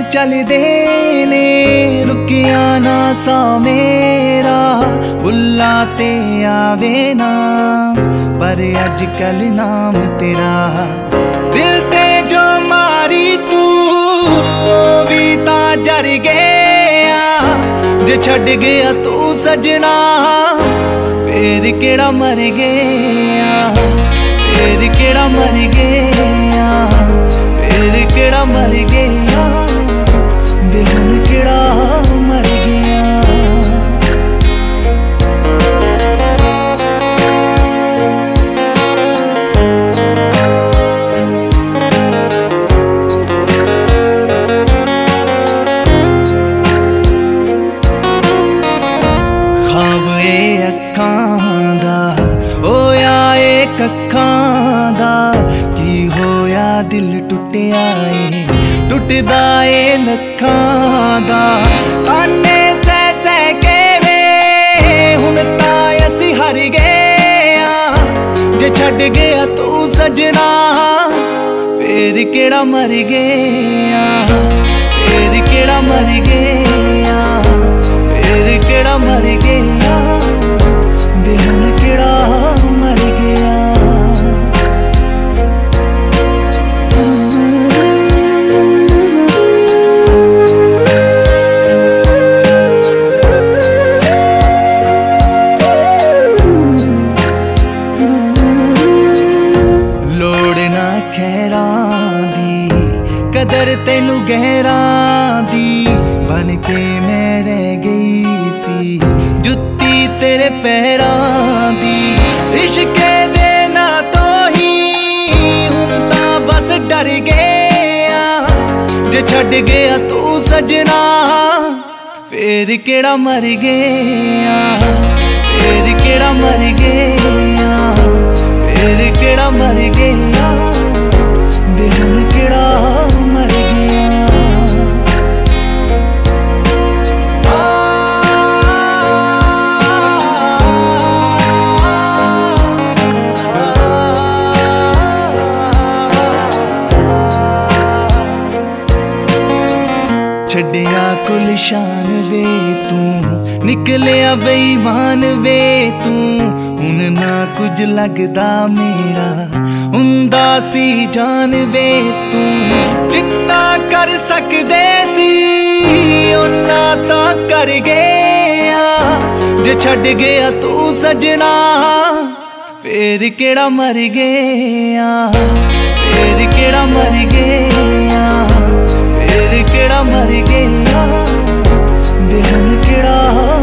चलदे ने रुकिया ना सा मेरा बुल्ला ते आवे ना पर अजकल नाम तेरा दिल ते जो मारी तू भी ता जर गया जे छड़ गया तू सजना फिर केड़ा मर गया फिर केड़ा मर गया फिर केड़ा मर गया वे हुण केड़ा मर गया। ख्वाब ए अखां दा होया ए कखां दा की होया दिल टुटिया ए टुटदा ए लखां दा ताने सह सह के वे हुण तां असीं हार गए जे छड़ गया तू सजना फिर केड़ा मर गया फिर केड़ा मर गया फिर केड़ा मर गया वे हुण केड़ा मर गया। कदर तेनू गहरां दी बन के मैं रह गई सी जुत्ती तेरे पैरां दी इश्क दे ना तो ही हुण तां बस डर गया जे छड़ गया तू सजना फिर केड़ा मर गया फिर केड़ा मर गया फिर केड़ा मर गया वे हुण केड़ा मर गया। छड्डिया कुल शान वे तू निकलिया बेईमान वे तू हुण ना कुछ लगदा मेरा हुंदा सी जान वे तू जिन्ना कर सकदे सी उन्ना तां कर गया जे छड़ गया तू सजना फिर केड़ा मर गया फिर केड़ा मर गया फिर केड़ा मर गया वे हुण केड़ा